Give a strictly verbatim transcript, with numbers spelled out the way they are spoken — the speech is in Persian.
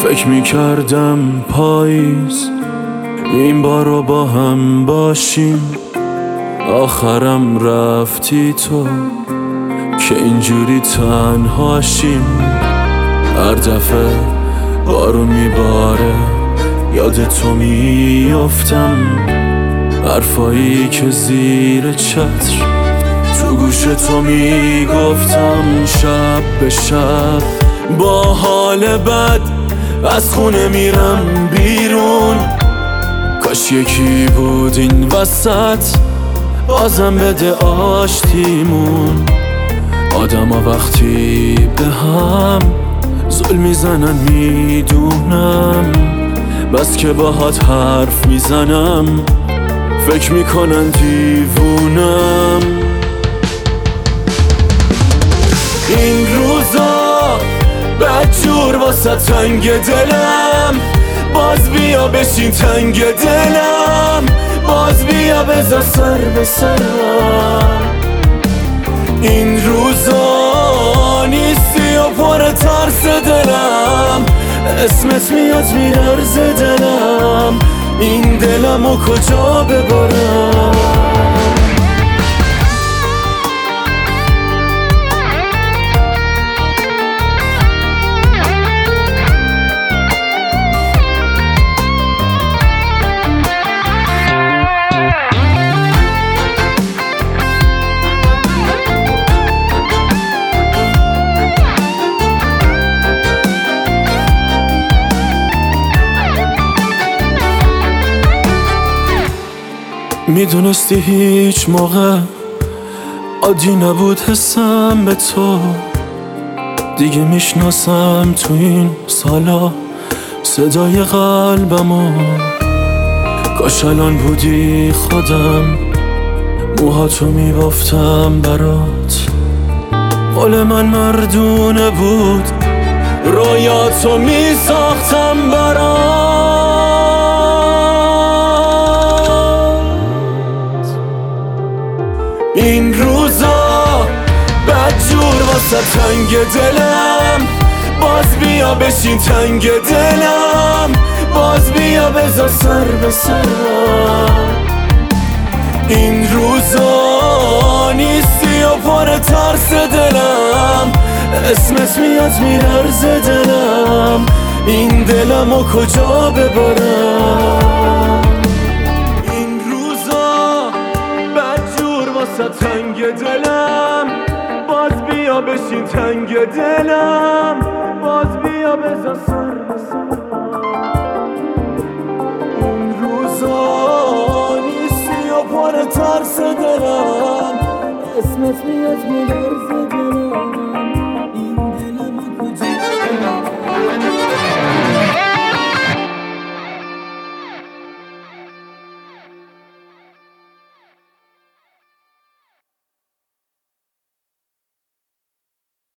فکر میکردم پاییز این بارو با هم باشیم، آخرم رفتی تو که اینجوری تنهاشیم. هر دفعه بارون میباره یاد تو میافتم، حرفایی که زیر چتر تو گوش تو میگفتم. شب به شب با حال بد از خونه میرم بیرون، کاش یکی بود این وسط بازم بده آشتیمون. آدم ها وقتی به هم زل میزنن میدونم، بس که باهات حرف میزنم فکر میکنن دیوونم. این روزا بدجور واسه تنگ دلم، باز بیا بشین تنگ دلم، باز بیا بذار سر به سرم. این روزا نیستی و پر ترس دلم، اسمت میاد میلرز دلم، این دلمو کجا ببرم؟ میدونستی هیچ موقع عادی نبود حسم به تو، دیگه میشناسم تو این سالا صدای قلبمو. کاش الان بودی خودم موهاتو میبافتم برات، قول من مردونه بود رویاتو میساختم برات. این روزا بدجور واسه تنگ دلم، باز بیا بشین تنگ دلم، باز بیا بذار سر به سرم. این روزا نیستی و پر ترس دلم، اسمت میاد میلرز دلم، این دلمو کجا ببرم؟ تنگ دلم، باز بیا بشین تنگ دلم، باز بیا بذار سر به سرم. این روزا نیستی و پر ترس دلم، اسمت میاد میلرز دلم.